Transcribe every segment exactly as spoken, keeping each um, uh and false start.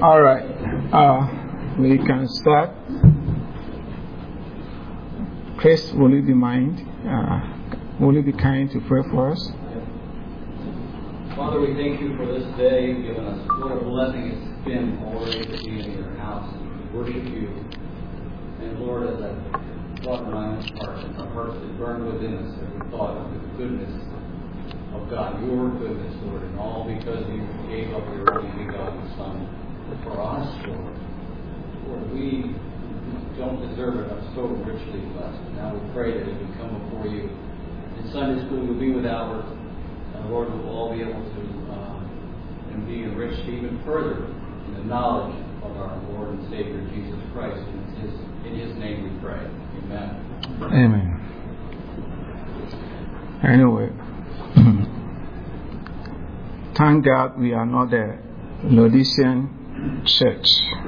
All right. Uh, we can start. Chris, will you be mind? Uh, will you be kind to pray for us? Father, we thank you for this day. You've given us what a blessing it's been already to be in your house and to worship you. And Lord, as I thought in my own heart, our hearts that burn within us as we thought of the goodness of God, your goodness, Lord, and all because you gave up your only begotten Son for us, Lord. Lord, we don't deserve it, but so richly blessed. Now we pray that as we come before you in Sunday school, we'll be with Albert. Uh, Lord, we'll all be able to uh, and be enriched even further in the knowledge of our Lord and Savior Jesus Christ. And it's his, in His name we pray. Amen. Amen. Anyway, thank God we are not the Laodicean church.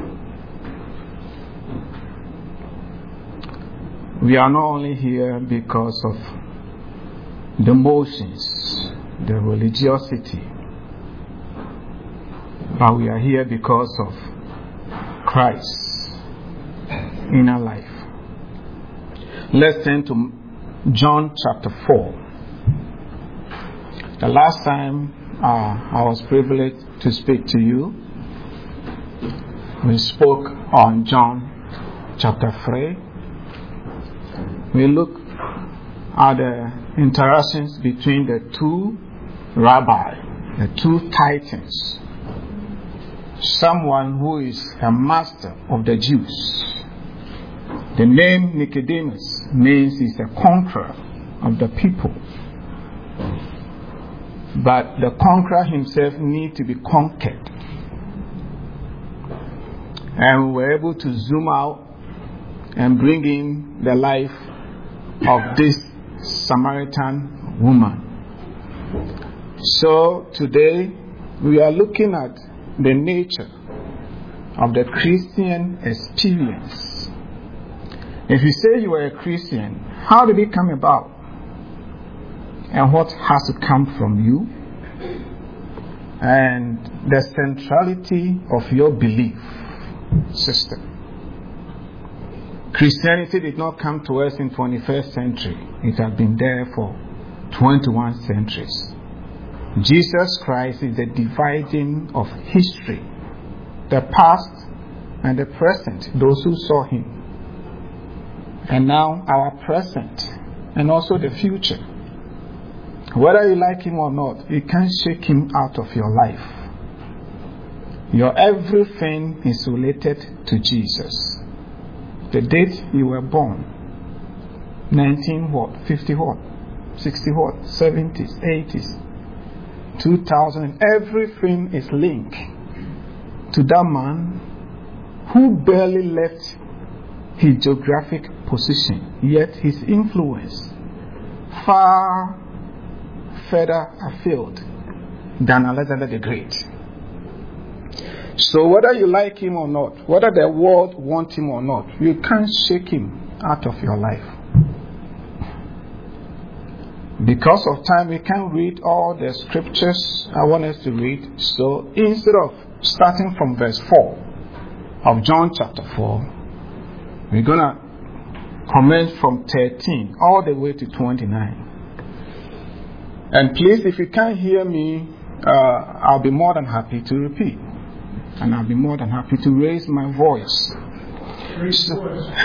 We are not only here because of the motions, the religiosity, but we are here because of Christ's inner life. Let's turn to John chapter four. The last time uh, I was privileged to speak to you, we spoke on John chapter three. We looked at the interactions between the two rabbis, the two titans. Someone who is a master of the Jews. The name Nicodemus means he's a conqueror of the people. But the conqueror himself needs to be conquered. And we were able to zoom out and bring in the life of this Samaritan woman. So today we are looking at the nature of the Christian experience. If you say you are a Christian, how did it come about? And what has to come from you? And the centrality of your belief system. Christianity did not come to us in twenty-first century. It has been there for twenty-one centuries. Jesus Christ is the dividing of history, the past and the present, those who saw him. And now our present and also the future. Whether you like him or not, you can't shake him out of your life. Your everything is related to Jesus. The date you were born, nineteen what, fifty what, sixty what, seventies, eighties, two thousand, everything is linked to that man who barely left his geographic position, yet his influence far further afield than Alexander the Great. So whether you like him or not, whether the world wants him or not, you can't shake him out of your life. Because of time, we can't read all the scriptures I want us to read. So instead of starting from verse four of John chapter four, we're going to commence from thirteen all the way to twenty-nine. And please, if you can't hear me, uh, I'll be more than happy to repeat. And I'll be more than happy to raise my voice. So,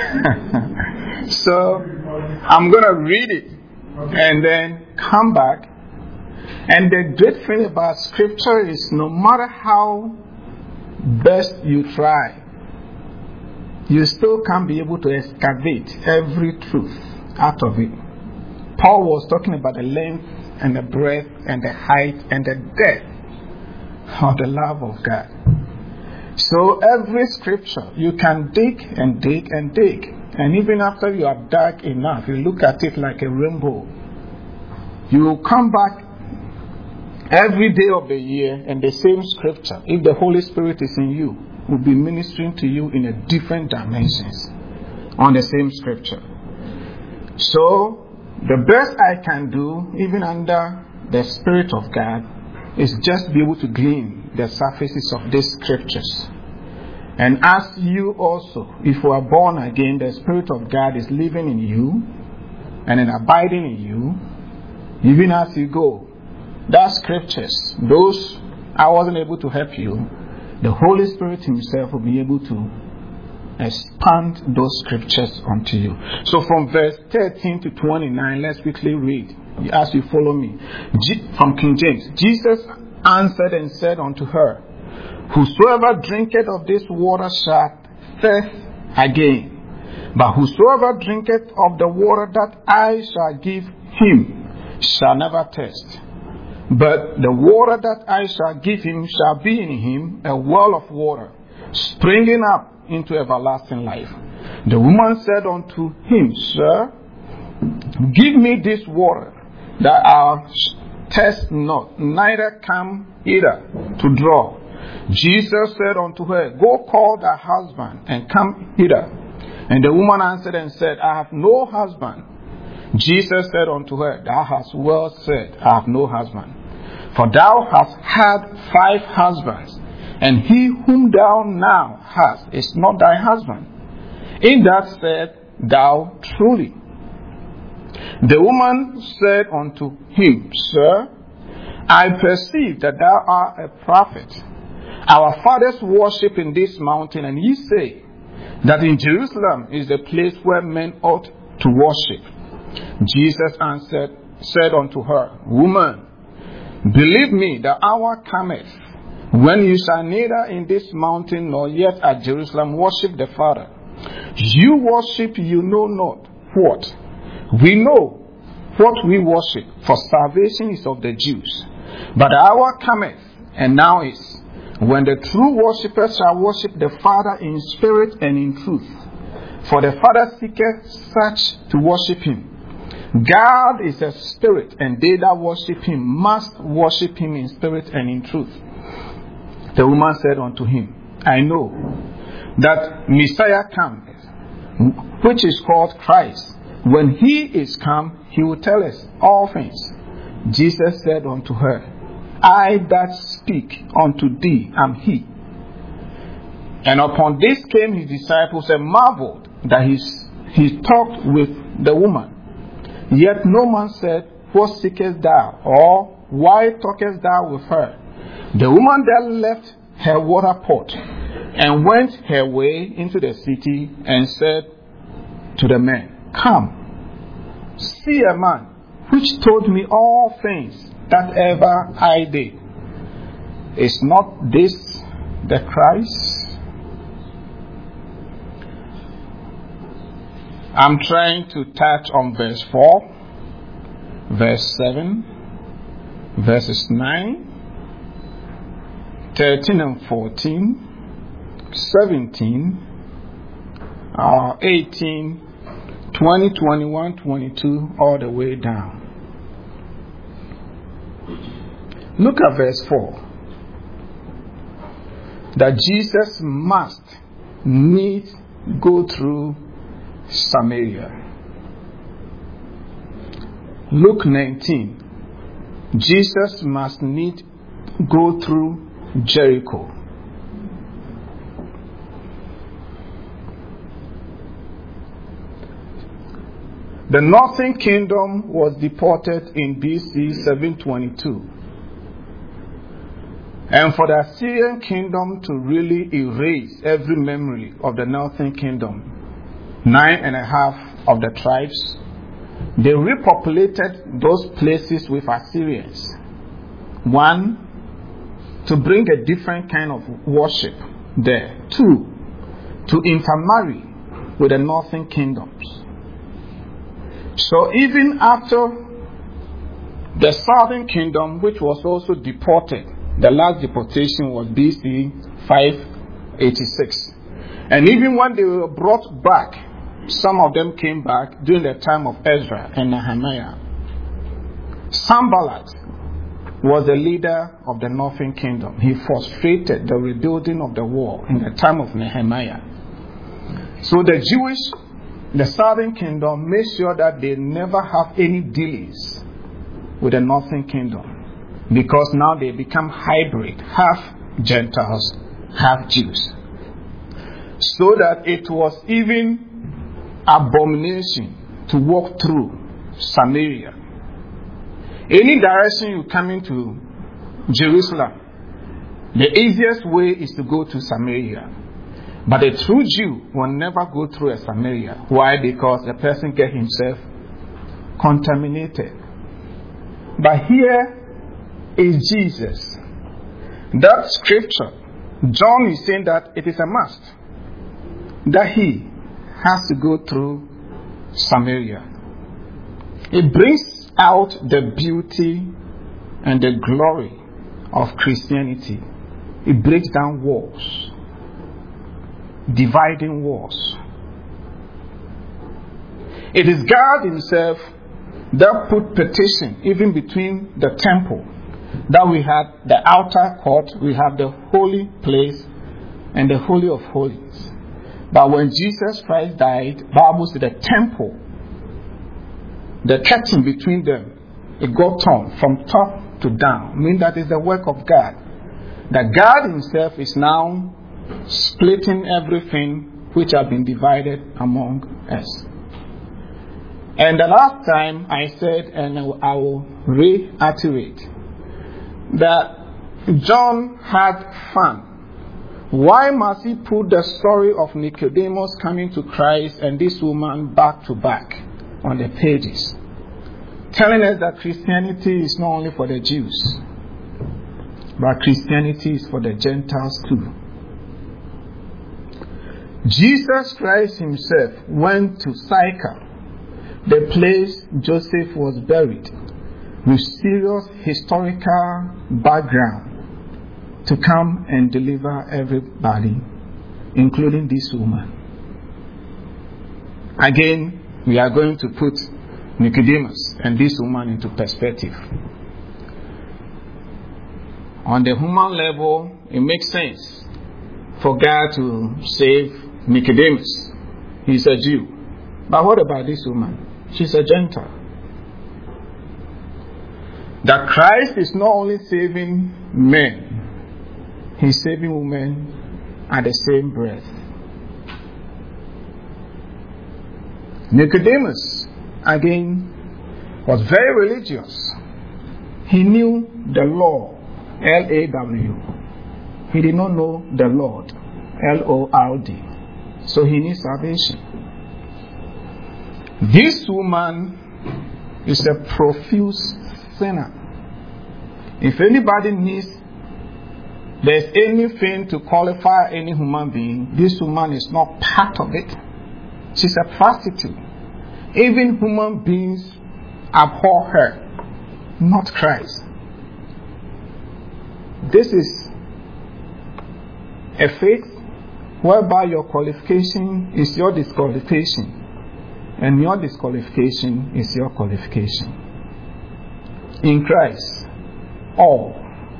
so I'm going to read it and then come back. And the great thing about scripture is no matter how best you try, you still can't be able to excavate every truth out of it. Paul was talking about the length and the breadth and the height and the depth of the love of God. So every scripture, you can dig and dig and dig. And even after you have dug enough, you look at it like a rainbow. You will come back every day of the year and the same scripture, if the Holy Spirit is in you, will be ministering to you in a different dimensions on the same scripture. So the best I can do, even under the Spirit of God, is just be able to glean the surfaces of these scriptures. And as you also, if you are born again, the Spirit of God is living in you and in abiding in you, even as you go. That scriptures, those I wasn't able to help you, the Holy Spirit Himself will be able to expand those scriptures unto you. So from verse thirteen to twenty-nine, let's quickly read as you follow me. G- from King James, Jesus answered and said unto her, Whosoever drinketh of this water shall thirst again. But whosoever drinketh of the water that I shall give him shall never thirst. But the water that I shall give him shall be in him a well of water, springing up into everlasting life. The woman said unto him, Sir, give me this water, that I thirst not, neither come hither to draw. Jesus said unto her, Go call thy husband, and come hither. And the woman answered and said, I have no husband. Jesus said unto her, Thou hast well said, I have no husband. For thou hast had five husbands, and he whom thou now hast is not thy husband. In that said thou truly. The woman said unto him, Sir, I perceive that thou art a prophet. Our fathers worship in this mountain, and ye say that in Jerusalem is the place where men ought to worship. Jesus answered, said unto her, Woman, believe me, the hour cometh when you shall neither in this mountain nor yet at Jerusalem worship the Father. You worship you know not what. We know what we worship, for salvation is of the Jews. But the hour cometh, and now is, when the true worshippers shall worship the Father in spirit and in truth. For the Father seeketh such to worship him. God is a spirit, and they that worship him must worship him in spirit and in truth. The woman said unto him, I know that Messiah cometh, which is called Christ. When he is come, he will tell us all things. Jesus said unto her, I that speak unto thee am he. And upon this came his disciples and marveled that he, he talked with the woman. Yet no man said, What seekest thou? Or why talkest thou with her? The woman then left her water pot and went her way into the city and said to the men, Come, see a man which told me all things that ever I did. Is not this the Christ? I'm trying to touch on verse four, verse seven, verses nine, thirteen and fourteen, seventeen, uh, eighteen, twenty, twenty-one, twenty-two, all the way down. Look at verse four. That Jesus must need go through Samaria. Luke nineteen. Jesus must need go through Jericho. The northern kingdom was deported in B C seven twenty-two. And for the Assyrian kingdom to really erase every memory of the northern kingdom, nine and a half of the tribes, they repopulated those places with Assyrians. One, to bring a different kind of worship there. Two, to intermarry with the northern kingdoms. So even after the southern kingdom, which was also deported, the last deportation was B C five eighty-six. And even when they were brought back, some of them came back during the time of Ezra and Nehemiah. Sanballat was the leader of the northern kingdom. He frustrated the rebuilding of the wall in the time of Nehemiah. So the Jewish, the southern kingdom, made sure that they never have any dealings with the northern kingdom. Because now they become hybrid, half Gentiles, half Jews. so that it was even abomination to walk through Samaria. Any direction you come into Jerusalem, the easiest way is to go to Samaria. But a true Jew will never go through a Samaria. Why? Because the person gets himself contaminated. But here is Jesus. That scripture, John is saying that it is a must that he has to go through Samaria. It brings out the beauty and the glory of Christianity. It breaks down walls, dividing walls. It is God himself that put petition even between the temple, that we had the outer court, we have the holy place and the holy of holies. But when Jesus Christ died, Bible said the temple, the curtain between them, it got torn from top to down. I mean, that is the work of God. That God himself is now splitting everything which have been divided among us. And the last time I said, and I will reiterate, that John had fun. Why must he put the story of Nicodemus coming to Christ and this woman back to back on the pages, telling us that Christianity is not only for the Jews, but Christianity is for the Gentiles too. Jesus Christ himself went to Sychar, the place Joseph was buried, with serious historical background, to come and deliver everybody, including this woman. Again, we are going to put Nicodemus and this woman into perspective. On the human level, it makes sense for God to save Nicodemus. He's a Jew. But what about this woman? She's a Gentile. That Christ is not only saving men, he's saving women at the same breath. Nicodemus, again, was very religious. He knew the law, L A W. He did not know the Lord, L O R D. So he needs salvation. This woman is a profuse sinner. If anybody needs, there's anything to qualify any human being, this woman is not part of it. She's a prostitute. Even human beings abhor her, not Christ. This is a faith whereby your qualification is your disqualification, and your disqualification is your qualification. In Christ, all.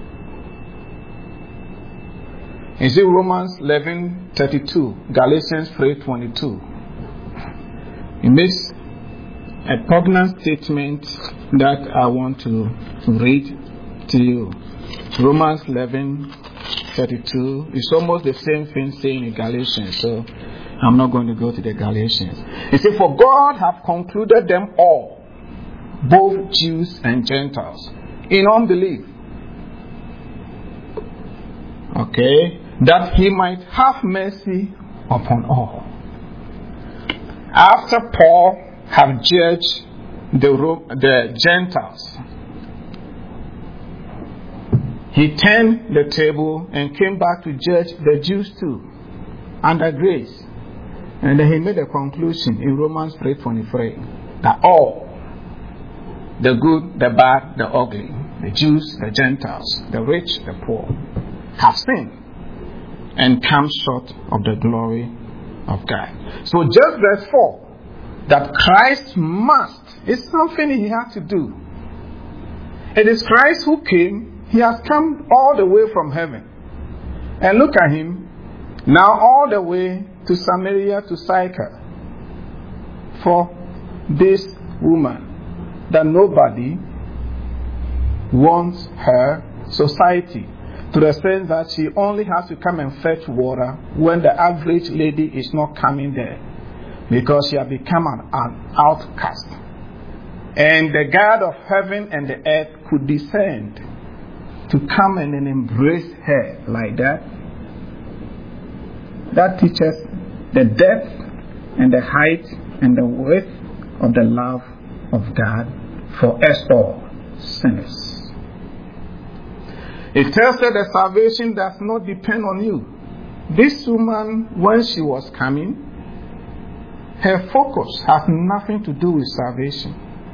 Is it Romans eleven thirty-two, Galatians three twenty-two? It makes a poignant statement that I want to read to you. Romans eleven thirty-two is almost the same thing saying in Galatians, so I'm not going to go to the Galatians. It says, for God hath concluded them all, both Jews and Gentiles, in unbelief. Okay? That he might have mercy upon all. After Paul had judged the, the Gentiles, he turned the table and came back to judge the Jews too, under grace. And then he made a conclusion in Romans three twenty-three that all, the good, the bad, the ugly, the Jews, the Gentiles, the rich, the poor, have sinned and come short of the glory of God. So just verse four, that Christ must, is something he had to do. It is Christ who came. He has come all the way from heaven. And look at him, now all the way to Samaria, to Sychar, for this woman that nobody wants her society. to the sense that she only has to come and fetch water when the average lady is not coming there, because she has become an, an outcast. And the God of heaven and the earth could descend to come and then embrace her like that. That teaches the depth and the height and the width of the love of God for us all sinners. It tells her that salvation does not depend on you. This woman, when she was coming, her focus has nothing to do with salvation,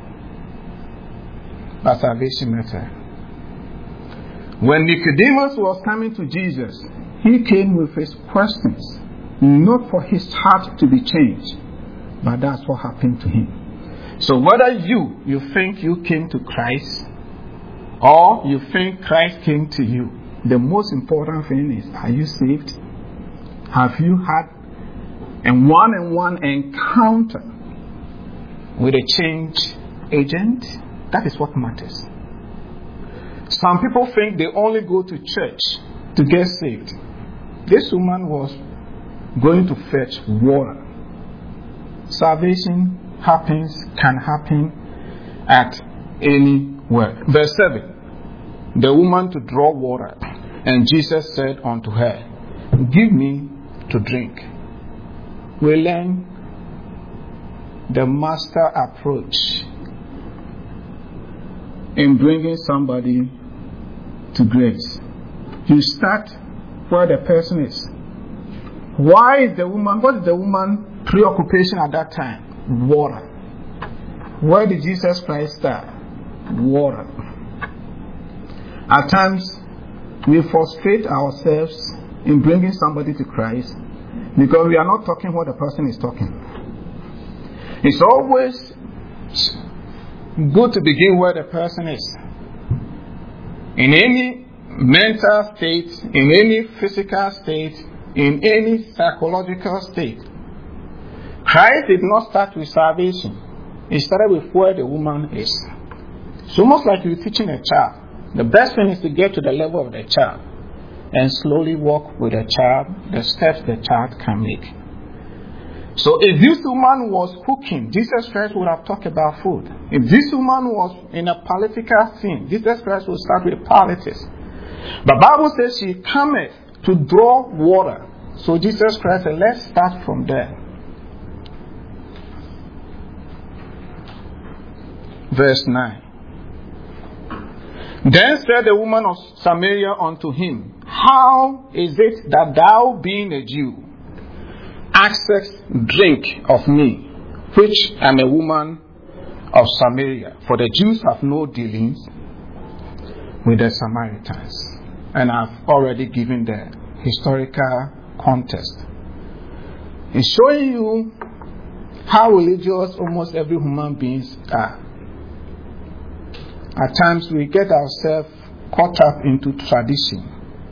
but salvation met her. When Nicodemus was coming to Jesus, he came with his questions, not for his heart to be changed, but that's what happened to him. So whether you, you think you came to Christ, or you think Christ came to you, the most important thing is, are you saved? Have you had a one-on-one encounter with a change agent? That is what matters. Some people think they only go to church to get saved. This woman was going to fetch water. Salvation happens, can happen at anywhere. Verse seven. The woman to draw water, and Jesus said unto her, give me to drink. We learn the master approach in bringing somebody to grace. You start where the person is. Why is the woman, what is the woman preoccupation at that time? Water. Where did Jesus Christ start? Water. At times, we frustrate ourselves in bringing somebody to Christ because we are not talking what the person is talking. It's always good to begin where the person is. In any mental state, in any physical state, in any psychological state, Christ did not start with salvation. He started with where the woman is. It's almost like you're teaching a child. The best thing is to get to the level of the child and slowly walk with the child, the steps the child can make. So if this woman was cooking, Jesus Christ would have talked about food. If this woman was in a political scene, Jesus Christ would start with politics. The Bible says she cometh to draw water. So Jesus Christ said, let's start from there. Verse nine. Then said the woman of Samaria unto him, how is it that thou, being a Jew, askest drink of me, which am a woman of Samaria? For the Jews have no dealings with the Samaritans. And I've already given the historical context. It's showing you how religious almost every human beings are. At times we get ourselves caught up into tradition.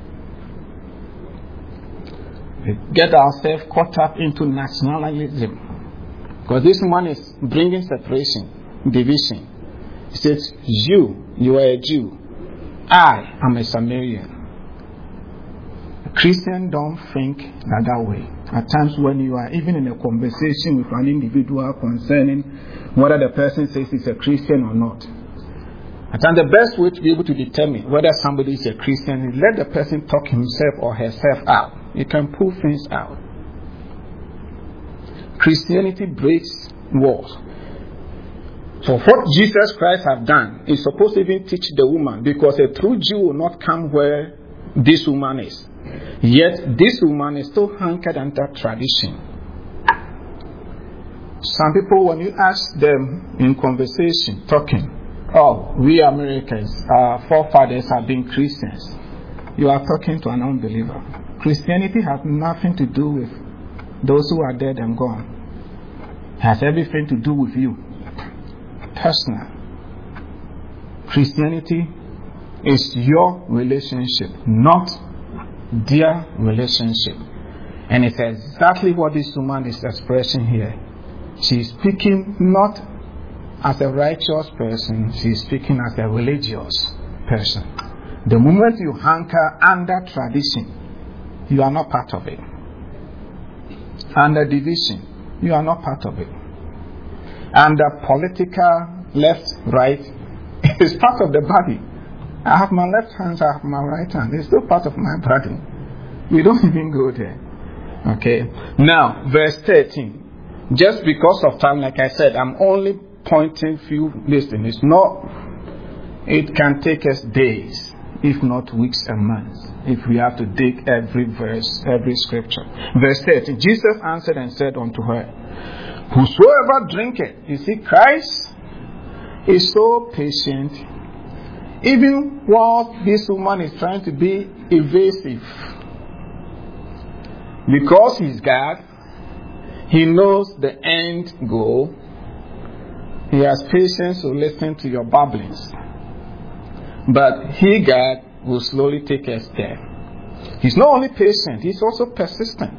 We get ourselves caught up into nationalism. Because this man is bringing separation, division. He says, you, you are a Jew. I am a Samaritan. Christians don't think that, that way. At times when you are even in a conversation with an individual concerning whether the person says he's a Christian or not, at times the best way to be able to determine whether somebody is a Christian is let the person talk himself or herself out. You can pull things out. Christianity breaks walls. So what Jesus Christ have done is supposed to even teach the woman, because a true Jew will not come where this woman is. Yet this woman is still anchored under tradition. Some people, when you ask them in conversation, talking, oh, we Americans, our forefathers have been Christians, you are talking to an unbeliever. Christianity has nothing to do with those who are dead and gone. It has everything to do with you. Personal. Christianity is your relationship, not their relationship. And it's exactly what this woman is expressing here. She is speaking not as a righteous person, she is speaking as a religious person. The moment you hanker under tradition, you are not part of it. Under division, you are not part of it. Under political left, right, it is part of the body. I have my left hand, I have my right hand. It's still part of my body. We don't even go there. Okay. Now, verse thirteen. Just because of time, like I said, I'm only pointing few listen. It's not. It can take us days, if not weeks and months, if we have to dig every verse, every scripture. Verse thirteen. Jesus answered and said unto her, whosoever drinketh, you see, Christ is so patient. Even while this woman is trying to be evasive, because he's God, he knows the end goal. He has patience to listen to your babblings. But he, God, will slowly take a step. He's not only patient, he's also persistent.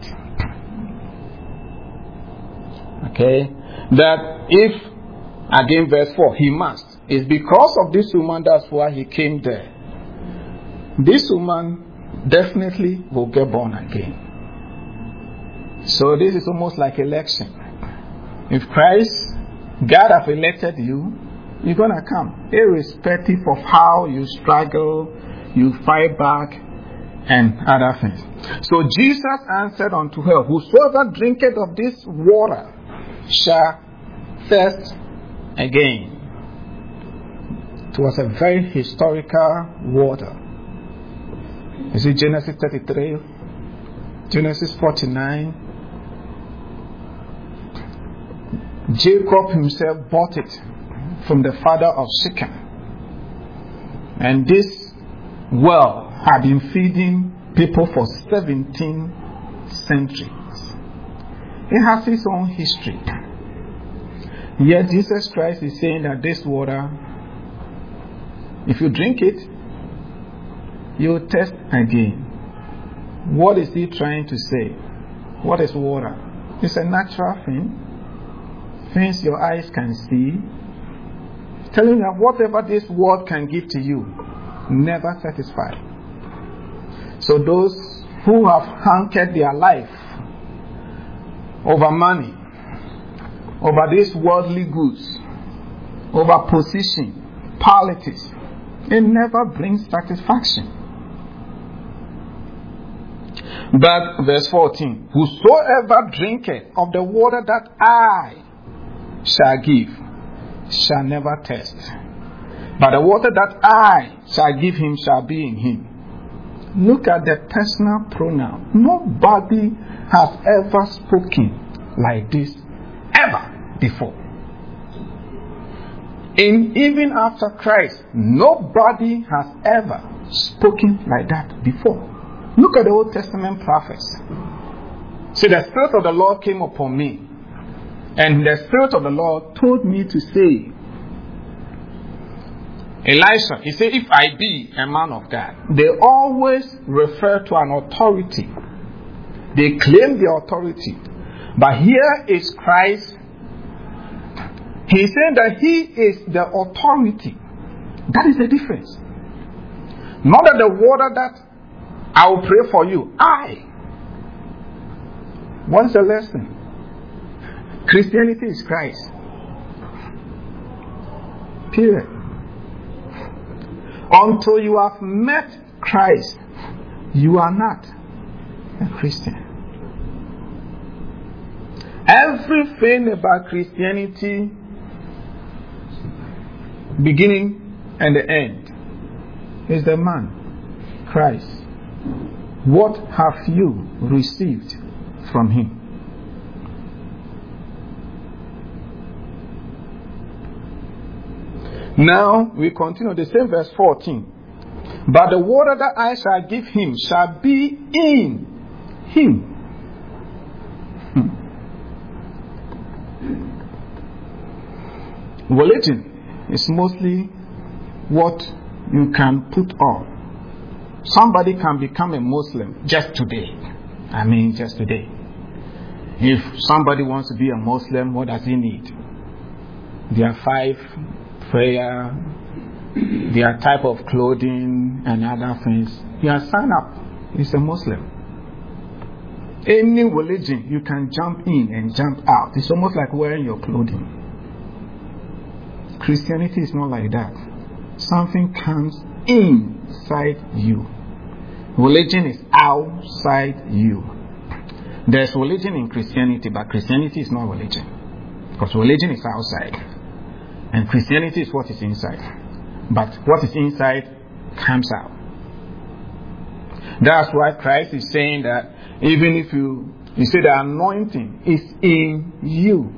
Okay? That if, again verse four, he must. It's because of this woman, that's why he came there. This woman definitely will get born again. So this is almost like election. If Christ, God have elected you, you're going to come. Irrespective of how you struggle, you fight back, and other things. So Jesus answered unto her, whosoever drinketh of this water shall thirst again. It was a very historical water. You see Genesis thirty-three, Genesis forty-nine. Jacob himself bought it from the father of Shechem. And this well had been feeding people for seventeen centuries. It has its own history. Yet Jesus Christ is saying that this water, if you drink it, you will thirst again. What is he trying to say? What is water? It's a natural thing. Things your eyes can see. Telling you that whatever this world can give to you, never satisfied. So those who have hankered their life over money, over these worldly goods, over position, politics, it never brings satisfaction. But verse fourteen, whosoever drinketh of the water that I shall give shall never thirst, but the water that I shall give him shall be in him. Look at the personal pronoun. Nobody has ever spoken like this ever before. And even after Christ, nobody has ever spoken like that before. Look at the Old Testament prophets. See, the Spirit of the Lord came upon me, and the Spirit of the Lord told me to say, Elisha, he said, if I be a man of God. They always refer to an authority. They claim the authority. But here is Christ. He said that he is the authority. That is the difference. Not that the water that I will pray for you. I. What's the lesson? Christianity is Christ. Period. Until you have met Christ, you are not a Christian. Everything about Christianity, beginning and the end, is the man, Christ. What have you received from him? Now we continue the same verse fourteen. But the water that I shall give him shall be in him. Hmm. Religion is mostly what you can put on. Somebody can become a Muslim just today. I mean, just today. If somebody wants to be a Muslim, what does he need? There are five prayer, their type of clothing and other things, he has signed up. He's a Muslim. Any religion, you can jump in and jump out. It's almost like wearing your clothing. Christianity is not like that. Something comes inside you. Religion is outside you. There's religion in Christianity, but Christianity is not religion. Because religion is outside. And Christianity is what is inside. But what is inside comes out. That's why Christ is saying that even if you, you say the anointing is in you.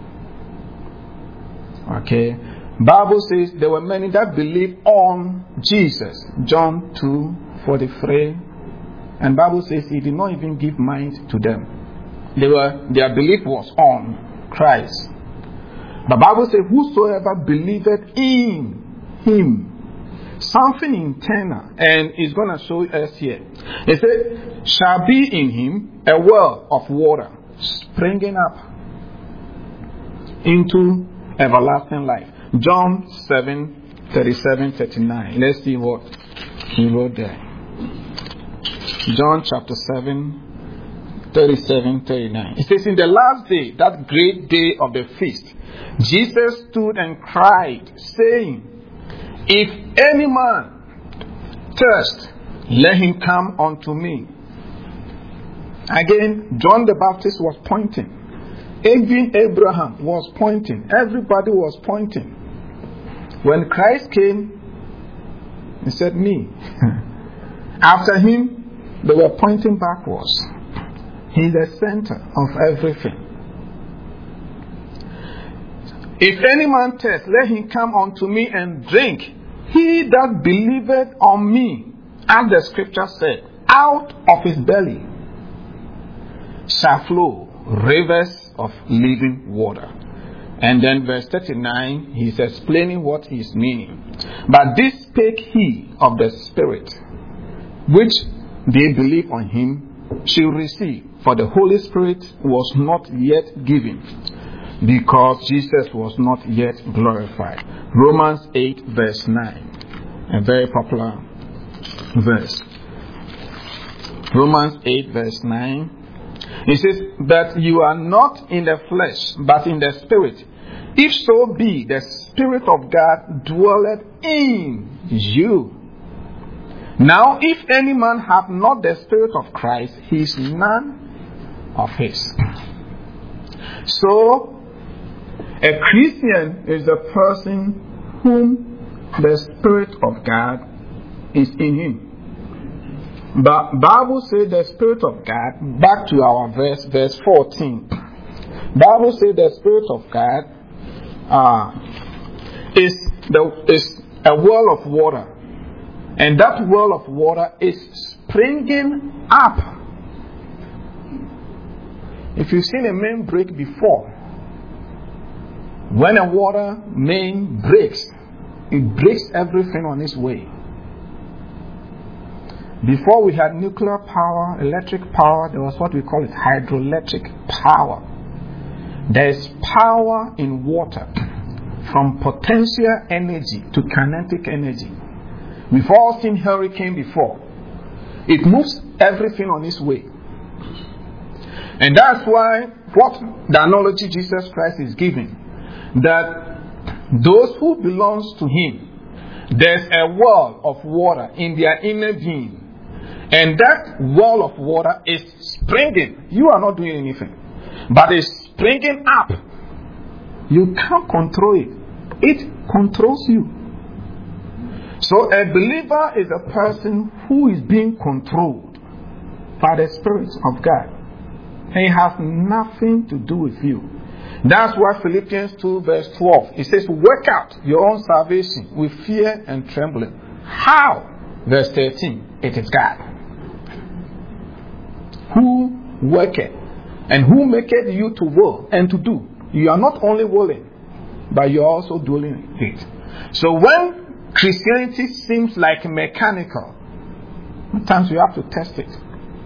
Okay. Bible says there were many that believed on Jesus. John two forty-three. And Bible says he did not even give mind to them. They were, their belief was on Christ. The Bible says whosoever believeth in him. Something internal, and it's going to show us here. It said, shall be in him a well of water springing up into everlasting life. John seven, thirty-seven, thirty-nine. Let's see what he wrote there. John chapter seven, thirty-seven, thirty-nine. It says, in the last day, that great day of the feast, Jesus stood and cried, saying, if any man thirst, let him come unto me. Again, John the Baptist was pointing. Even Abraham was pointing. Everybody was pointing. When Christ came, he said, me. After him, they were pointing backwards. He's the center of everything. If any man thirst, let him come unto me and drink. He that believeth on me, as the scripture said, out of his belly shall flow rivers of living water. And then verse thirty-nine, he's explaining what he's meaning. But this spake he of the Spirit, which they believe on him shall receive. For the Holy Spirit was not yet given, because Jesus was not yet glorified. Romans eight verse nine. A very popular verse. Romans eight verse nine. It says that you are not in the flesh, but in the Spirit. If so be the Spirit of God dwelleth in you. Now if any man have not the Spirit of Christ, he is none of his. So, a Christian is a person whom the Spirit of God is in him. But Bible says the Spirit of God, back to our verse, verse fourteen. Bible says the Spirit of God uh, is, the, is a well of water. And that well of water is springing up. If you've seen a main break before, when a water main breaks, it breaks everything on its way. Before we had nuclear power, electric power, there was what we call it hydroelectric power. There is power in water, from potential energy to kinetic energy. We've all seen hurricane before. It moves everything on its way. And that's why what the analogy Jesus Christ is giving, that those who belongs to him, there's a well of water in their inner being. And that well of water is springing. You are not doing anything, but it's springing up. You can't control it. It controls you. So a believer is a person who is being controlled by the Spirit of God. It has nothing to do with you. That's why Philippians two verse twelve, it says, work out your own salvation with fear and trembling. How? Verse thirteen, it is God who worketh and who maketh you to will and to do. You are not only willing, but you are also doing it. So when Christianity seems like mechanical, sometimes you have to test it.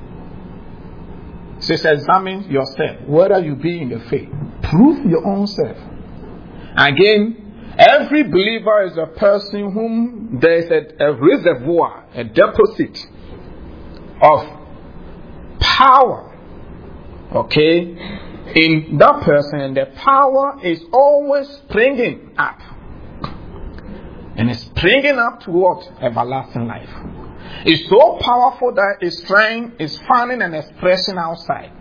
It says, examine yourself, whether you be in the faith. Prove your own self. Again, Every believer is a person whom there is a, a reservoir, a deposit of power, okay, in that person, and the power is always springing up. And it's springing up to what? Everlasting life. It's so powerful that it's trying, it's finding an expression outside.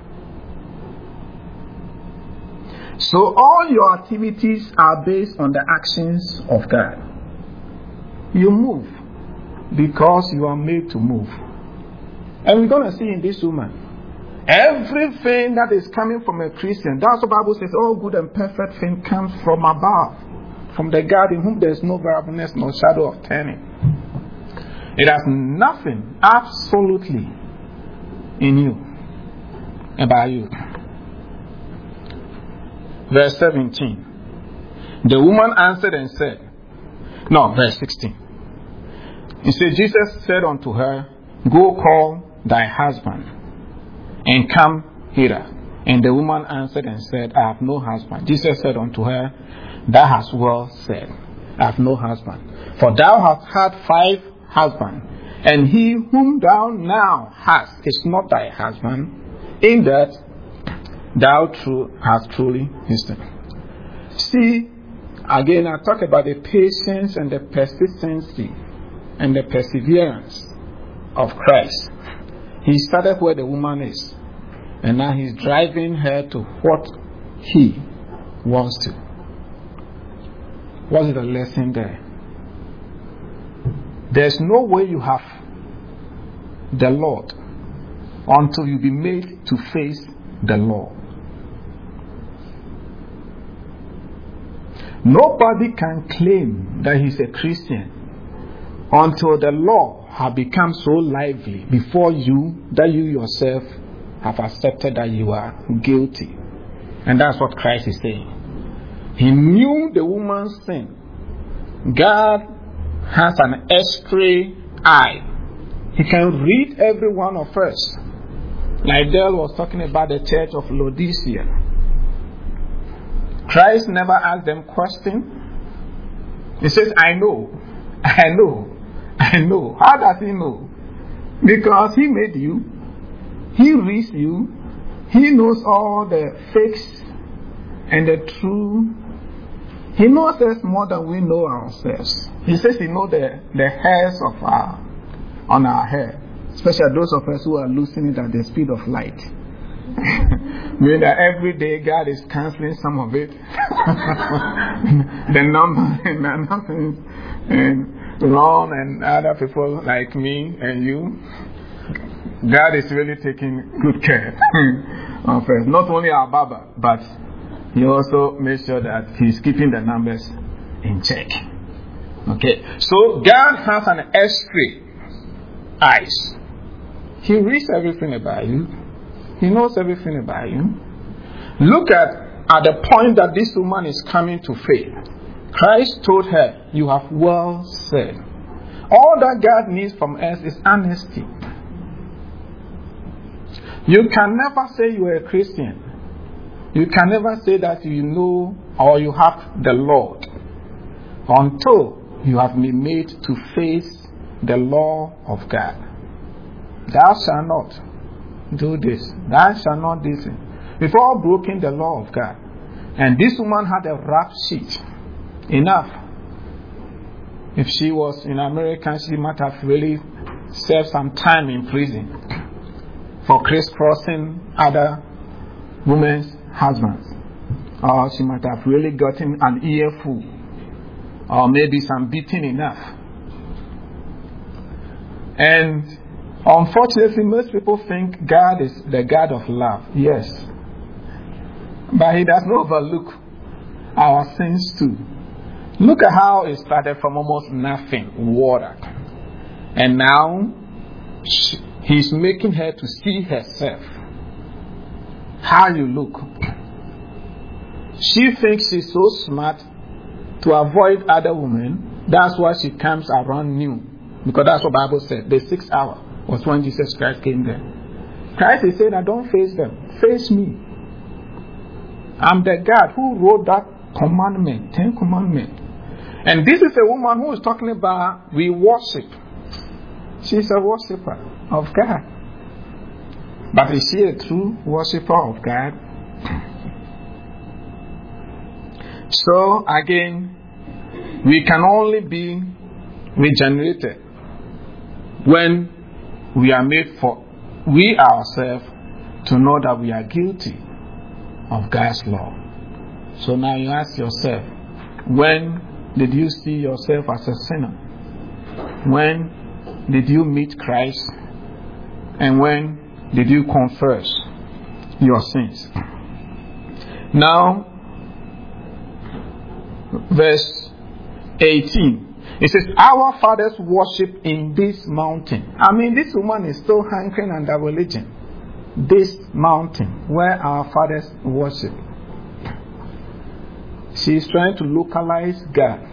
So all your activities are based on the actions of God. You move because you are made to move. And we're going to see in this woman, everything that is coming from a Christian, that's what the Bible says, all good and perfect thing comes from above, from the God in whom there is no variableness, no shadow of turning. It has nothing, absolutely, in you, about you. Verse seventeen. The woman answered and said, no, verse sixteen. He said, Jesus said unto her, go call thy husband, and come hither. And the woman answered and said, I have no husband. Jesus said unto her, thou hast well said, I have no husband. For thou hast had five husbands, and he whom thou now hast is not thy husband, in that thou true hast truly listened. See, again, I talk about the patience and the persistency and the perseverance of Christ. He started where the woman is, and now he's driving her to what he wants to. What is the lesson there? There's no way you have the Lord until you be made to face the law. Nobody can claim that he's a Christian until the law has become so lively before you that you yourself have accepted that you are guilty. And that's what Christ is saying. He knew the woman's sin. God has an X-ray eye. He can read every one of us. Like Dale was talking about the church of Laodicea. Christ never asked them questions. He says, I know, I know, I know. How does he know? Because he made you, he reads you, he knows all the fakes and the true. He knows us more than we know ourselves. He says he knows the, the hairs of our, on our head, especially those of us who are losing it at the speed of light. Meaning that every day God is cancelling some of it. The number and the nothing, and Ron and other people like me and you, God is really taking good care of us. Not only our Baba, but he also makes sure that he's keeping the numbers in check. Okay, so God has an X-ray eyes. He reads everything about you. He knows everything about you. Look at, at the point that this woman is coming to faith. Christ told her, you have well said. All that God needs from us is honesty. You can never say you are a Christian. You can never say that you know or you have the Lord until you have been made to face the law of God. Thou shalt not do this. Thou shalt not do this. Before breaking the law of God. And this woman had a rap sheet. Enough. If she was in America, she might have really served some time in prison for crisscrossing other women's husbands. Or she might have really gotten an earful. Or maybe some beating enough. And unfortunately, most people think God is the God of love. Yes. But he does not overlook our sins too. Look at how it started from almost nothing, water. And now, he's making her to see herself. How you look. She thinks she's so smart to avoid other women. That's why she comes around new. Because that's what the Bible said. The sixth hour was when Jesus Christ came there. Christ is saying, I don't face them. Face me. I'm the God who wrote that commandment, Ten Commandments. And this is a woman who is talking about we worship. She's a worshiper of God. But is she a true worshiper of God? So again, we can only be regenerated when we are made for we ourselves to know that we are guilty of God's law. So now you ask yourself, when did you see yourself as a sinner? When did you meet Christ? And when did you confess your sins? Now, verse eighteen. It says, our fathers worship in this mountain. I mean, this woman is still hankering under religion. This mountain where our fathers worship. She is trying to localize God.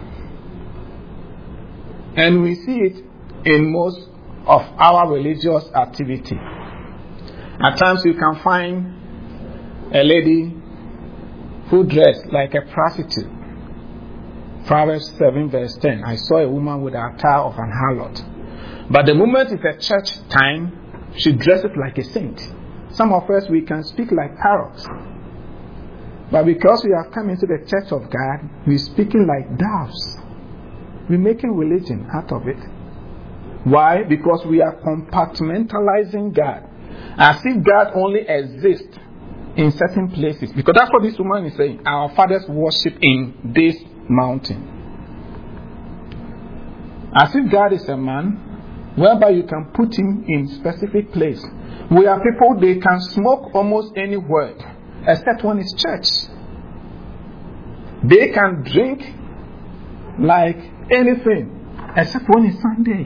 And we see it in most of our religious activity. At times you can find a lady who dressed like a prostitute. Proverbs seven verse ten. I saw a woman with the attire of an harlot. But the moment it's a church time, she dresses like a saint. Some of us, we can speak like parrots. But because we have come into the church of God, we're speaking like doves. We're making religion out of it. Why? Because we are compartmentalizing God. As if God only exists in certain places. Because that's what this woman is saying. Our fathers worship in this mountain. As if God is a man, whereby you can put him in specific place. We are people, they can smoke almost anywhere, except when it's church. They can drink like anything, except when it's Sunday.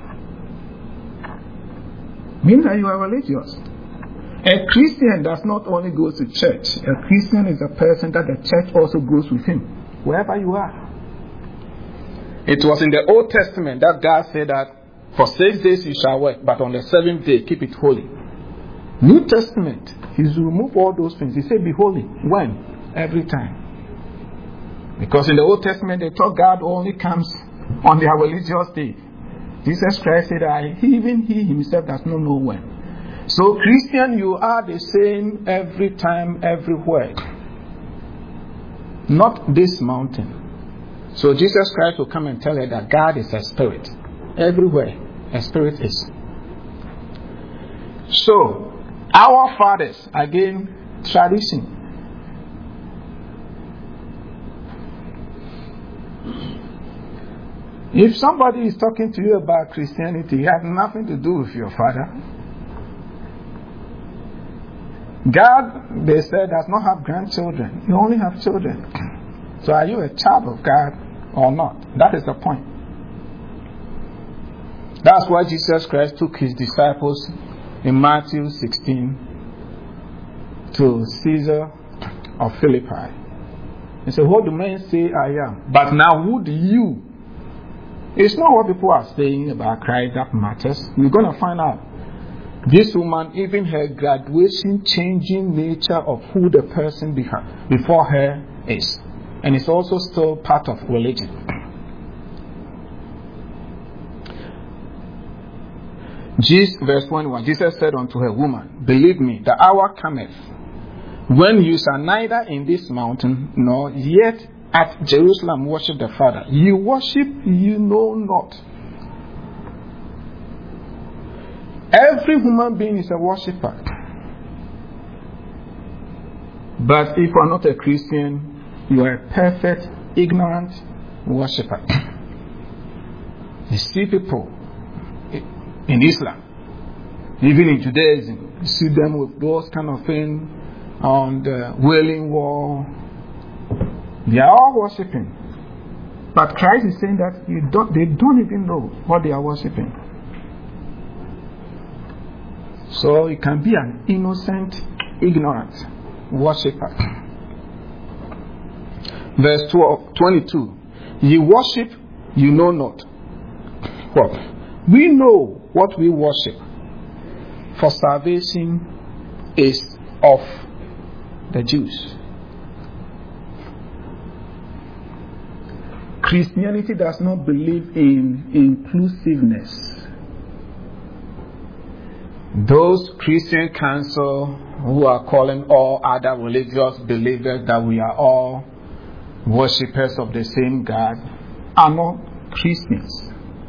Means that you are religious. A Christian does not only go to church. A Christian is a person that the church also goes with him. Wherever you are. It was in the Old Testament that God said that for six days you shall work, but on the seventh day keep it holy. New Testament, He's removed all those things. He said be holy. When? Every time. Because in the Old Testament they thought God only comes on their religious day. Jesus Christ said that even He Himself does not know when. So Christian, you are the same every time, everywhere. Not this mountain. So Jesus Christ will come and tell her that God is a spirit. Everywhere a spirit is. So, our fathers, again, tradition. If somebody is talking to you about Christianity, it has nothing to do with your father. God, they said, does not have grandchildren. You only have children. So are you a child of God or not? That is the point. That's why Jesus Christ took his disciples in Matthew sixteen to Caesar of Philippi. He said, what do men say I am? But now who do you? It's not what people are saying about Christ that matters. We're going to find out. This woman, even her graduation changing nature of who the person before her is. And it's also still part of religion. Jesus, verse twenty-one, Jesus said unto her, woman, believe me, the hour cometh when you shall neither in this mountain nor yet at Jerusalem worship the Father. You worship, you know not. Every human being is a worshipper. But if you are not a Christian, you are a perfect, ignorant worshipper. You see people in Islam, even in Judaism, you see them with those kind of things on the Wailing Wall. They are all worshipping. But Christ is saying that you don't, they don't even know what they are worshipping. So it can be an innocent, ignorant worshipper. Verse twelve, twenty-two. Ye worship, you know not. What? We know what we worship. For salvation is of the Jews. Christianity does not believe in inclusiveness. Those Christian council who are calling all other religious believers that we are all worshippers of the same God are not Christians.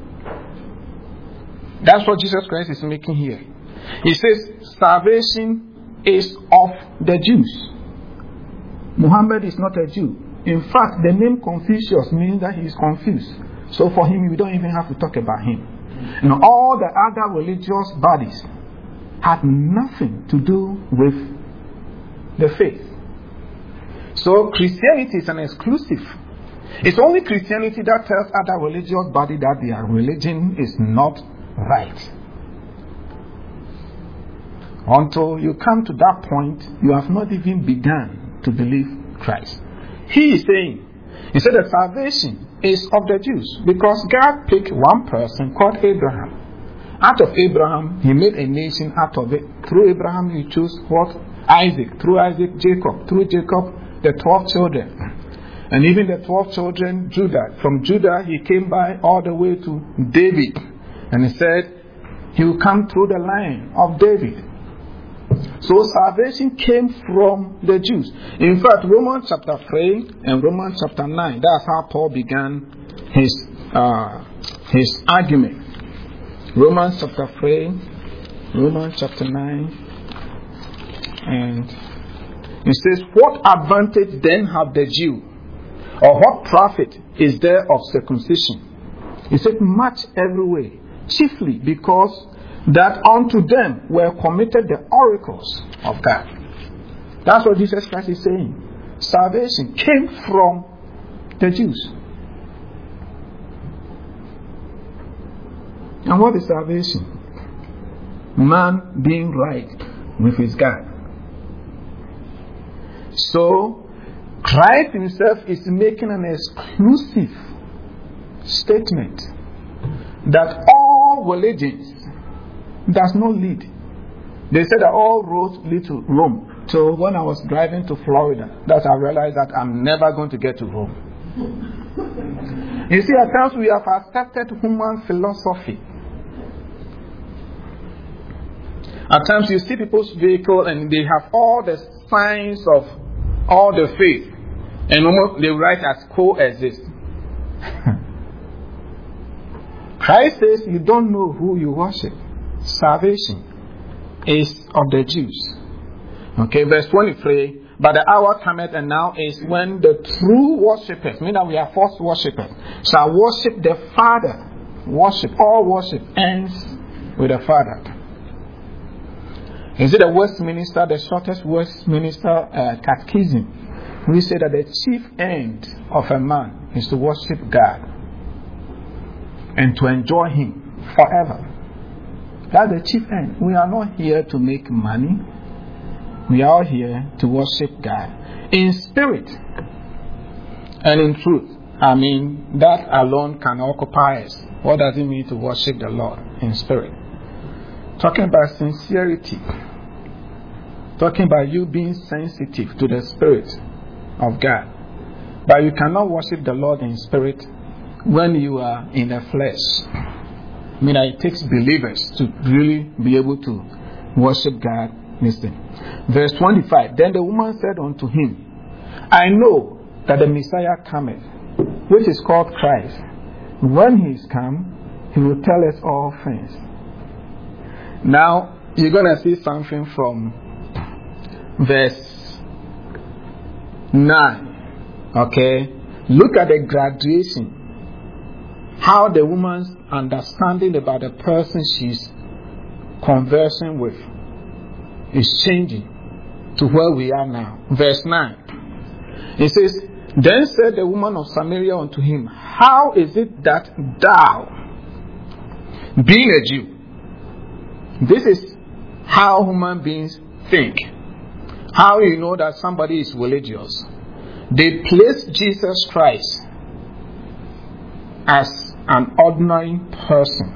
That's what Jesus Christ is making here. He says salvation is of the Jews. Muhammad is not a Jew. In fact, the name Confucius means that he is confused. So for him, we don't even have to talk about him. And all the other religious bodies had nothing to do with the faith. So Christianity is an exclusive. It's only Christianity that tells other religious bodies that their religion is not right. Until you come to that point, you have not even begun to believe Christ. He is saying, he said that salvation is of the Jews because God picked one person called Abraham. Out of Abraham, he made a nation out of it. Through Abraham, he chose what? Isaac. Through Isaac, Jacob. Through Jacob, the twelve children. And even the twelve children, Judah. From Judah, he came by all the way to David. And he said, he will come through the line of David. So salvation came from the Jews. In fact, Romans chapter three and Romans chapter nine, that's how Paul began his uh, his argument. Romans chapter three, Romans chapter nine, and it says, what advantage then have the Jew? Or what profit is there of circumcision? He said, much every way, chiefly because that unto them were committed the oracles of God. That's what Jesus Christ is saying. Salvation came from the Jews. And what is salvation? Man being right with his God. So, Christ himself is making an exclusive statement that all religions does not lead. They said that all roads lead to Rome. So when I was driving to Florida, that I realized that I'm never going to get to Rome. You see, at times we have accepted human philosophy. At times you see people's vehicle and they have all the signs of all the faith. And almost they write as coexist. Christ says you don't know who you worship. Salvation is of the Jews. Okay, verse twenty-three. But the hour cometh and now is when the true worshippers, meaning that we are false worshippers, shall worship the Father. Worship, all worship ends with the Father. Is it the Westminster, the shortest Westminster uh, catechism? We say that the chief end of a man is to worship God and to enjoy Him forever. That's the chief end. We are not here to make money. We are here to worship God in spirit and in truth. I mean, that alone can occupy us. What does it mean to worship the Lord in spirit? Talking about sincerity. Talking about you being sensitive to the Spirit of God. But you cannot worship the Lord in spirit when you are in the flesh. I mean, it takes believers to really be able to worship God. Listen. Verse twenty-five. Then the woman said unto him, I know that the Messiah cometh, which is called Christ. When he is come, he will tell us all things. Now, you're going to see something from verse nine. Okay? Look at the graduation. How the woman's understanding about the person she's conversing with is changing to where we are now. Verse nine. It says, Then said the woman of Samaria unto him, How is it that thou, being a Jew, this is how human beings think. How you know that somebody is religious? They place Jesus Christ as an ordinary person,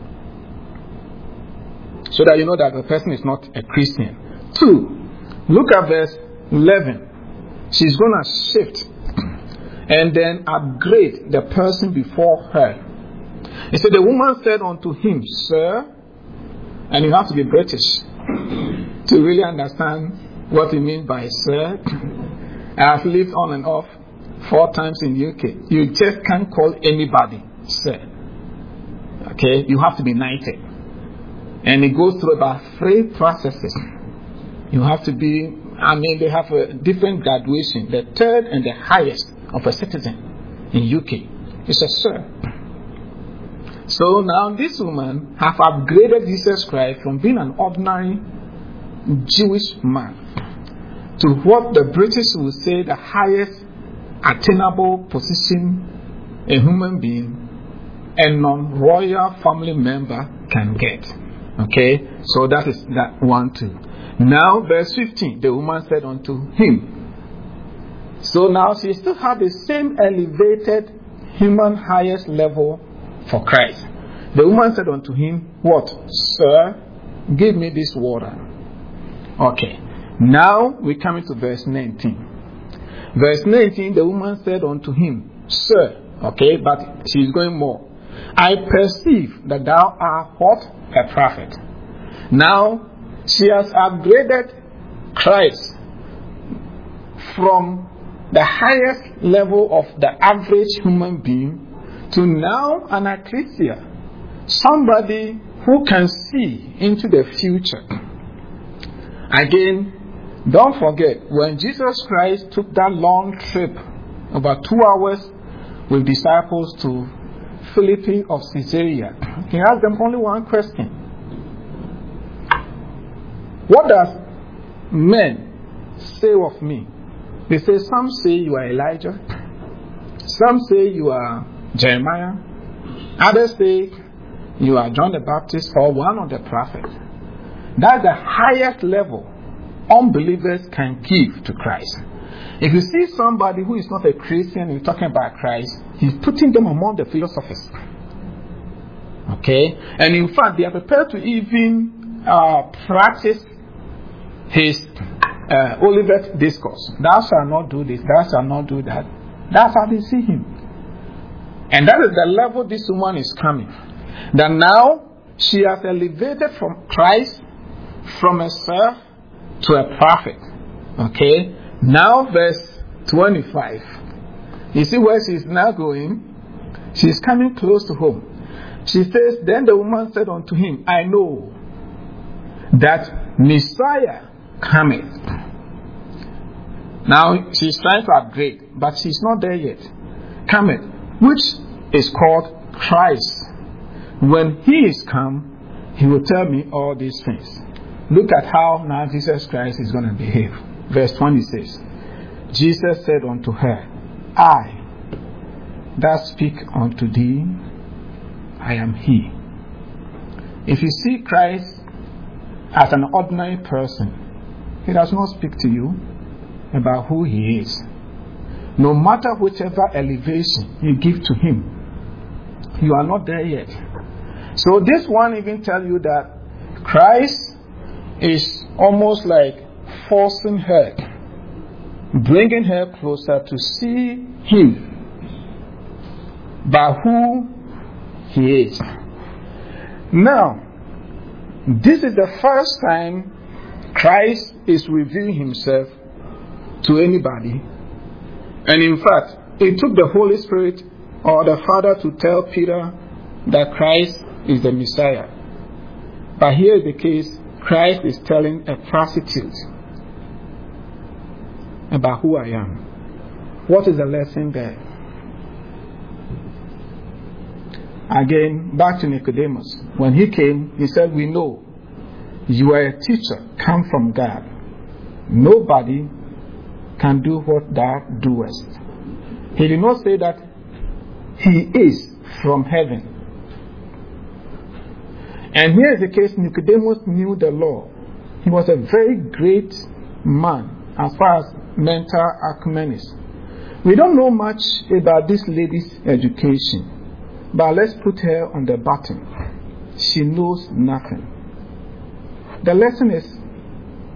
so that you know that the person is not a Christian. Two, look at verse eleven. She's going to shift and then upgrade the person before her. He said, the woman said unto him, Sir, and you have to be British to really understand what he means by sir. I have lived on and off four times in U K. You just can't call anybody sir. Okay, you have to be knighted. And it goes through about three processes. You have to be, I mean, they have a different graduation. The third and the highest of a citizen in U K is a sir. So now this woman have upgraded Jesus Christ from being an ordinary Jewish man to what the British would say the highest attainable position a human being, a non-royal family member can get. Okay, so that is that one too. Now verse fifteen, the woman said unto him. So now she still had the same elevated human highest level for Christ. The woman said unto him, What, sir? Give me this water. Okay, now we come into verse nineteen. Verse nineteen, the woman said unto him, Sir, okay, but she's going more. I perceive that thou art what? A prophet. Now, she has upgraded Christ from the highest level of the average human being to now an ecclesia, somebody who can see into the future. Again, don't forget, when Jesus Christ took that long trip, about two hours, with disciples to Philippi of Caesarea, he asked them only one question. What does men say of me? They say, some say you are Elijah, some say you are Jeremiah, others say you are John the Baptist or one of the prophets. That's the highest level unbelievers can give to Christ. If you see somebody who is not a Christian, you're talking about Christ, he's putting them among the philosophers. Okay? And in fact, they are prepared to even uh, practice his uh, Olivet discourse. Thou shalt not do this, thou shalt not do that. That's how they see him. And that is the level this woman is coming. That now she has elevated from Christ, from a sir to a prophet. Okay? Now verse twenty-five. You see where she's now going? She's coming close to home. She says, Then the woman said unto him, I know that Messiah cometh. Now she's trying to upgrade, but she's not there yet. Cometh, which is called Christ. When he is come, he will tell me all these things. Look at how now Jesus Christ is going to behave. Verse twenty-six. Jesus said unto her, I that speak unto thee, I am he. If you see Christ as an ordinary person, he does not speak to you about who he is. No matter whichever elevation you give to him, you are not there yet. So this one even tell you that Christ is almost like forcing her, bringing her closer to see him by who he is. Now, this is the first time Christ is revealing himself to anybody. And in fact, it took the Holy Spirit or the Father to tell Peter that Christ is the Messiah. But here is the case, Christ is telling a prostitute about who I am. What is the lesson there? Again, back to Nicodemus. When he came, he said, we know you are a teacher come from God. Nobody can do what thou doest. He did not say that he is from heaven. And here is the case, Nicodemus knew the law. He was a very great man as far as mental acumen is. We don't know much about this lady's education, but let's put her on the button. She knows nothing. The lesson is,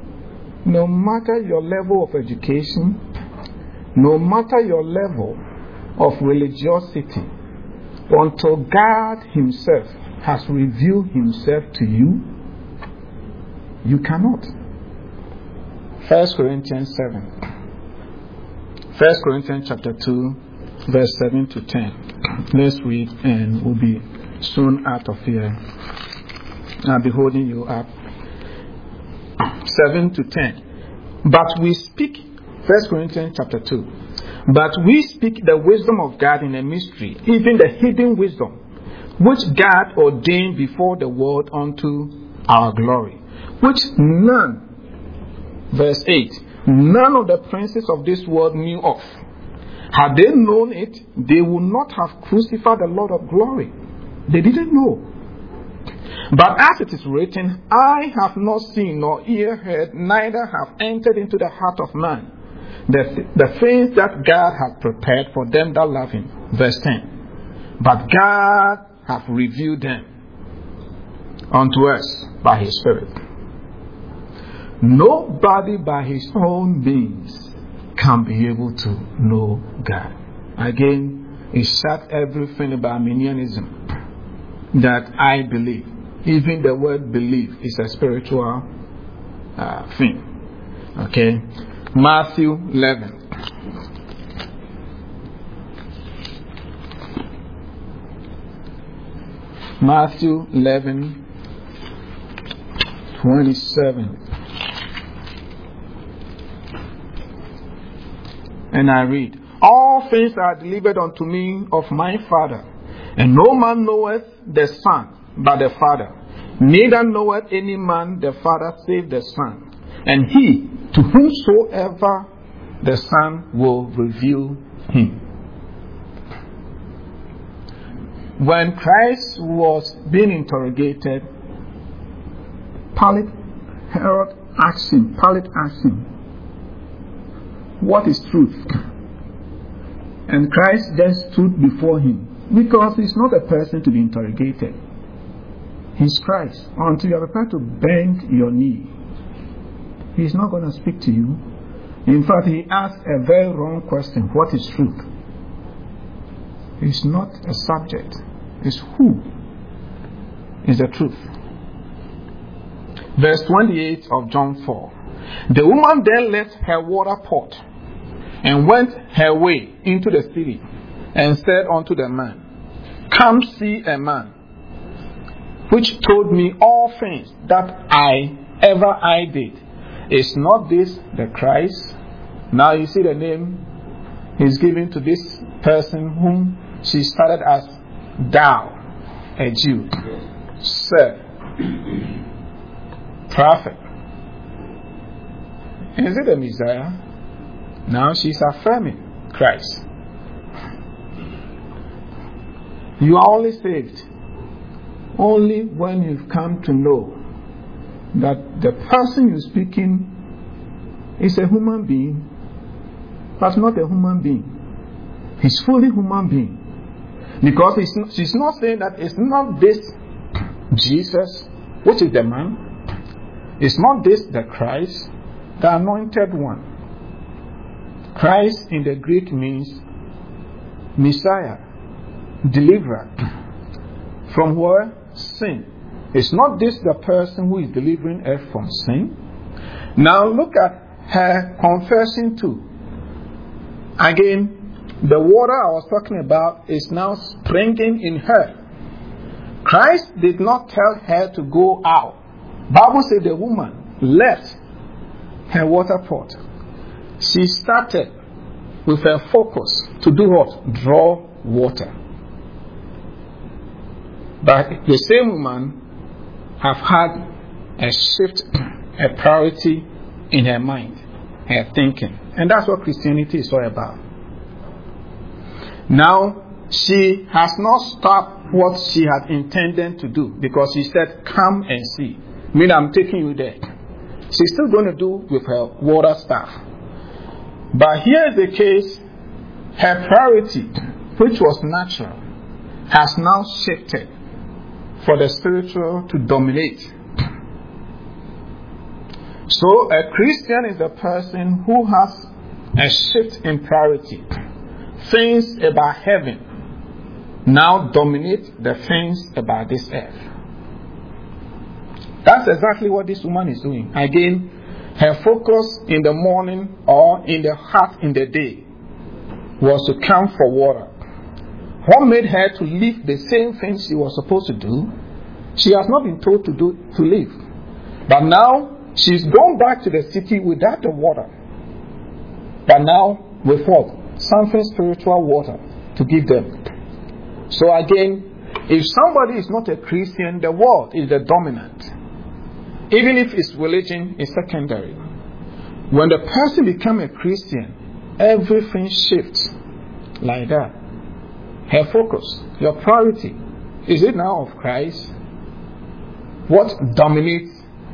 no matter your level of education, no matter your level of religiosity until God himself has revealed himself to you? You cannot. First Corinthians seven. First Corinthians chapter two, verse seven to ten. Let's read and we'll be soon out of here. I'll be holding you up. seven to ten. But we speak, First Corinthians chapter two. But we speak the wisdom of God in a mystery, even the hidden wisdom, which God ordained before the world unto our glory, which none, verse eight, none of the princes of this world knew of. Had they known it, they would not have crucified the Lord of glory. They didn't know. But as it is written, eye have not seen nor ear heard, neither have entered into the heart of man the, the things that God hath prepared for them that love him. Verse ten. But God hath revealed them unto us by his Spirit. Nobody by his own means can be able to know God. Again, it shut everything about Arminianism that I believe. Even the word believe is a spiritual uh, thing. Okay. Matthew eleven. Matthew eleven, twenty-seven. And I read, all things are delivered unto me of my Father, and no man knoweth the Son but the Father, neither knoweth any man the Father save the Son, and he to whomsoever the Son will reveal him. When Christ was being interrogated, Pilate, Herod asked him, Pilate asked him, what is truth? And Christ just stood before him, because he's not a person to be interrogated. He's Christ. Until you are prepared to bend your knee, he's not going to speak to you. In fact, he asked a very wrong question. What is truth? It's not a subject. It's who is the truth. Verse twenty-eight of John four. The woman then left her water pot and went her way into the city and said unto the man, come see a man which told me all things that I ever I did. Is not this the Christ? Now you see the name he's given to this person whom she started as thou, a Jew, sir, prophet. Is it the Messiah? Now she's affirming Christ. You are only saved only when you've come to know that the person you're speaking is a human being, but not a human being. He's fully human being. Because it's not, she's not saying that it's not this Jesus, which is the man. It's not this the Christ, the anointed one. Christ in the Greek means Messiah, deliverer. From where? Sin. Is not this the person who is delivering her from sin? Now look at her confession too. Again, the water I was talking about is now springing in her. Christ did not tell her to go out. Bible said the woman left her water pot. She started with her focus to do what? Draw water. But the same woman have had a shift, a priority in her mind, her thinking. And that's what Christianity is all about. Now, she has not stopped what she had intended to do, because she said, come and see. I mean, I'm taking you there. She's still going to do with her water staff. But here's the case, her priority, which was natural, has now shifted for the spiritual to dominate. So a Christian is a person who has a shift in priority things about heaven now dominate the things about this earth. That's exactly what this woman is doing. Again, her focus in the morning or in the heart in the day was to come for water. What made her to leave the same thing she was supposed to do? She has not been told to do to leave. But now she's gone back to the city without the water. But now with what? Something spiritual water to give them. So again, if somebody is not a Christian, the world is the dominant. Even if his religion is secondary. When the person becomes a Christian, everything shifts like that. Her focus, your priority, is it now of Christ? What dominates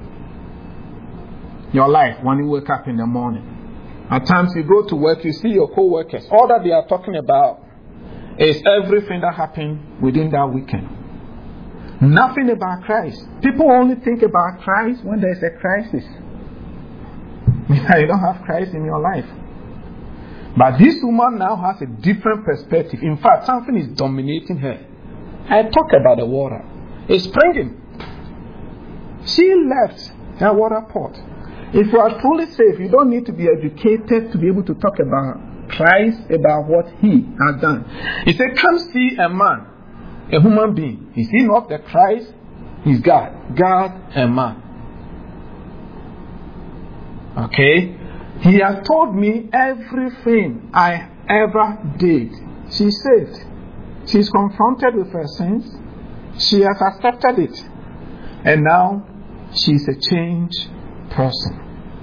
your life when you wake up in the morning? At times you go to work, you see your co-workers. All that they are talking about is everything that happened within that weekend. Nothing about Christ. People only think about Christ when there's a crisis. You don't have Christ in your life. But this woman now has a different perspective. In fact, something is dominating her. I talk about the water. It's springing. She left her water pot. If you are truly saved, you don't need to be educated to be able to talk about Christ, about what he has done. He said, come see a man, a human being. Is he not the Christ? He's God. God and man. Okay? He has told me everything I ever did. She's saved. She's confronted with her sins. She has accepted it. And now she's a changed person.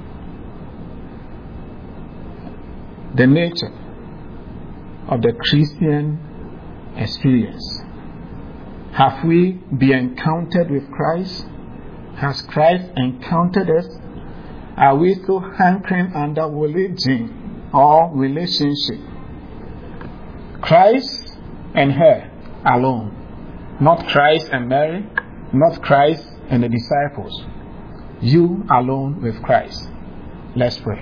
The nature of the Christian experience. Have we been encountered with Christ? Has Christ encountered us? Are we still hankering under religion or relationship? Christ and her alone. Not Christ and Mary. Not Christ and the disciples. You alone with Christ. Let's pray.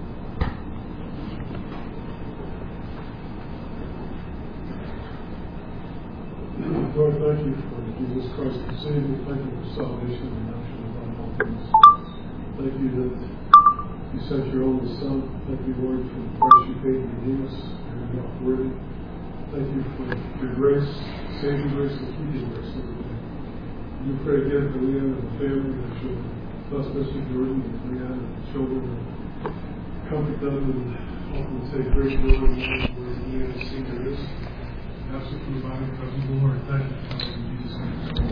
Lord, thank you for Jesus Christ the Savior. Thank you for salvation and redemption of all things. Thank you that you sent your only Son. Thank you, Lord, for the price you paid to redeem us. You're not worthy. Thank you for your grace, saving grace, and keeping grace every day. We pray again for Leanne and the family, that you'll bless Mister Jordan and Leanne and the children, and comfort them and help them take great joy in where Leanne Senior is. Absolutely, by the presence of the Lord. Thank you.